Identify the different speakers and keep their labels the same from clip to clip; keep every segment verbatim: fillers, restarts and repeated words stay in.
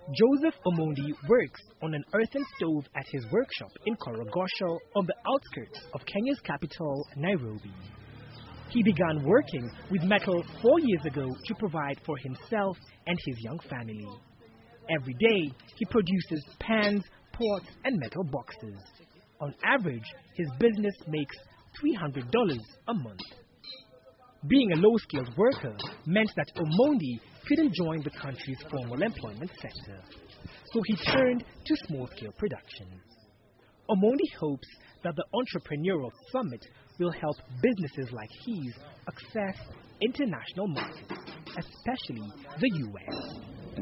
Speaker 1: Joseph Omondi works on an earthen stove at his workshop in Korogosho on the outskirts of Kenya's capital, Nairobi. He began working with metal four years ago to provide for himself and his young family. Every day, he produces pans, pots, and metal boxes. On average, his business makes three hundred dollars a month. Being a low-skilled worker meant that Omondi couldn't join the country's formal employment sector, so he turned to small-scale production. Omondi hopes that the Entrepreneurial Summit will help businesses like his access international markets, especially the U S.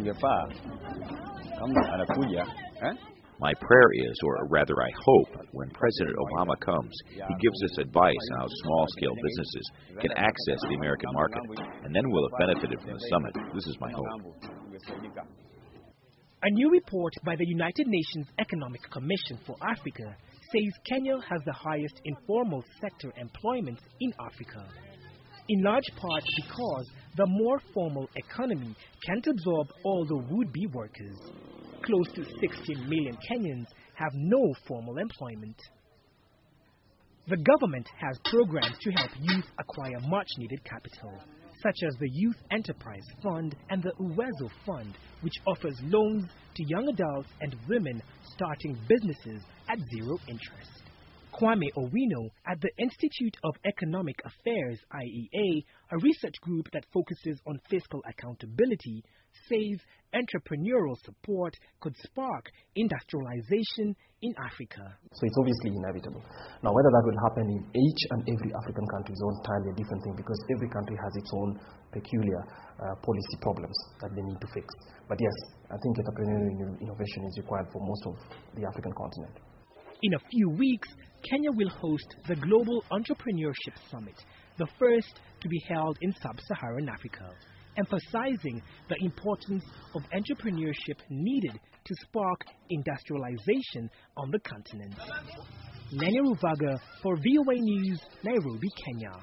Speaker 2: My prayer is, or rather I hope, when President Obama comes, he gives us advice on how small-scale businesses can access the American market, and then we'll have benefited from the summit. This is my hope.
Speaker 1: A new report by the United Nations Economic Commission for Africa says Kenya has the highest informal sector employment in Africa, in large part because the more formal economy can't absorb all the would-be workers. Close to sixteen million Kenyans have no formal employment. The government has programs to help youth acquire much-needed capital, such as the Youth Enterprise Fund and the Uwezo Fund, which offers loans to young adults and women starting businesses at zero interest. Kwame Owino at the Institute of Economic Affairs, I E A, a research group that focuses on fiscal accountability, says entrepreneurial support could spark industrialization in Africa.
Speaker 3: So it's obviously inevitable. Now, whether that will happen in each and every African country is entirely a different thing, because every country has its own peculiar uh, policy problems that they need to fix. But yes, I think entrepreneurial innovation is required for most of the African continent.
Speaker 1: In a few weeks, Kenya will host the Global Entrepreneurship Summit, the first to be held in sub-Saharan Africa, emphasizing the importance of entrepreneurship needed to spark industrialization on the continent. Nene Ruvaga for V O A News, Nairobi, Kenya.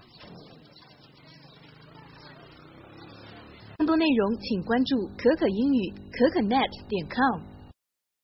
Speaker 4: 更多内容请关注可可英语可可 net 点 com。